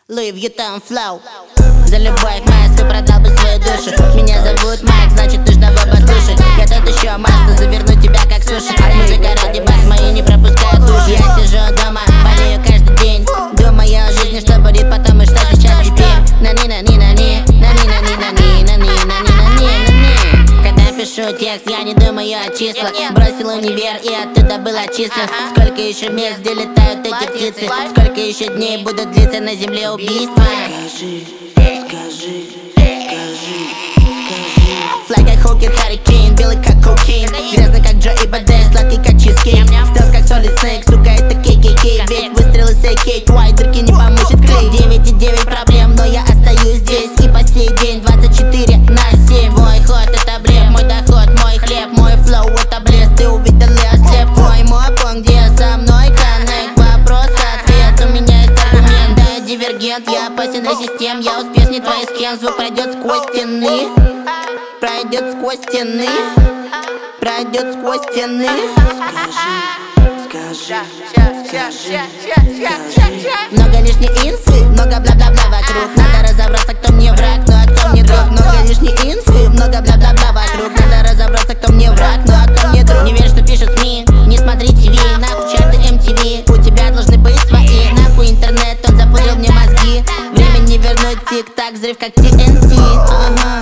Louis Vuitton Flow. За любовь, Майс, ты продал бы свою душу. Меня зовут Майк, значит нужно его послушать. Я тут еще масло, заверну тебя как суши. Музыка ради бас, мои не пропускают души. Я сижу дома, болею каждый день. Думаю о жизни, что будет потом и что сейчас теперь. На-ни-на-ни-на-ни, на-ни-на-ни-на-ни, на-ни-на-ни-на-ни. Когда пишу текст, я не думаю о числах. Бросил универ и оттуда был отчислен. Сколько еще мест, где летают эти птицы? Сколько еще дней будут длиться на земле убийства? Скажи. Флай как Хокер, Харрикейн, белый как кокейн. Грязный как Джо и Бадей, сладкий как чизкейк. Стелс как Solid Snake, сука, это KKK. Ведь выстрелы с AK, твои дырки не поможет клей. 9,9 проблем, но я остаюсь здесь. И по сей день 24/7. Мой ход это блеф, мой доход, мой хлеб. Мой флоу это блеск, ты увидел и ослеп. Твой мой где со мной коннект. Вопрос-ответ, у меня есть аргумент. Да, я дивергент, я опасен для систем. Я успешней твоих схем, звук пройдет сквозь стены. Пройдет сквозь стены. Пройдет сквозь стены. Скажи. Много лишней инфы, много бла-бла-бла вокруг. Надо разобраться, кто мне враг, ну а кто мне друг. Много лишней инфы, много бла-бла-бла вокруг. Надо разобраться, кто мне враг, ну а кто мне друг. Не верь, что пишут СМИ, не смотри ТВ. Нахуй чарты MTV, у тебя должны быть свои. Нахуй интернет, он запудрил мне мозги. Время не вернуть, тик-так, взрыв как TNT. Ага.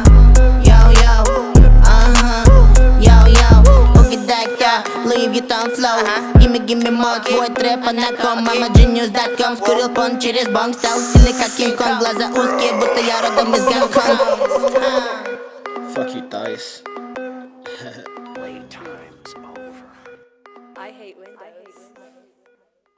Louis Vuitton Flow. Gimme more, твой трэп на ком. Мама Genius.com. Скурил пон через бонг. Стал сильный как Кинг-Конг. Глаза узкие, будто я родом из Гонконга. Fuck you, Thais.